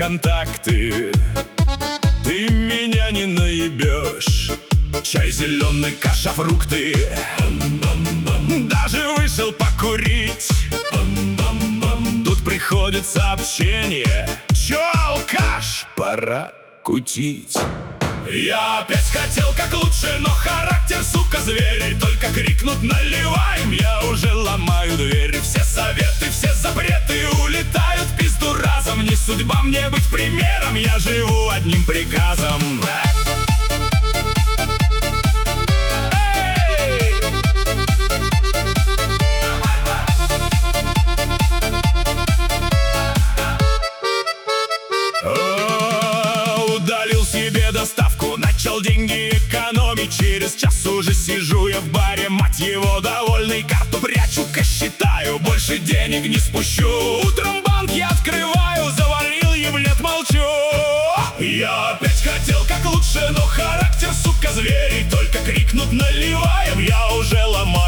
контакты, ты меня не наебешь. Чай зеленый, каша, фрукты. Даже вышел покурить. Тут приходит сообщение: чё, алкаш, пора кутить. Я опять хотел как лучше, но характер, сука, зверь. Только крикнут наливаем, я уже ломаю дверь. Все советы, все запреты улетают в пизду разом. Не судьба мне быть примером, я живу одним приказом. Удалил себе доставку, начал деньги экономить. Через час уже сижу я в баре, мать его, довольный. Карту прячу, считаю, больше денег не спущу. Утром банк я открываю, завалил еблет, молчу. Я опять хотел как лучше, но характер, сука, зверь. Только крикнут наливаем, я уже ломаю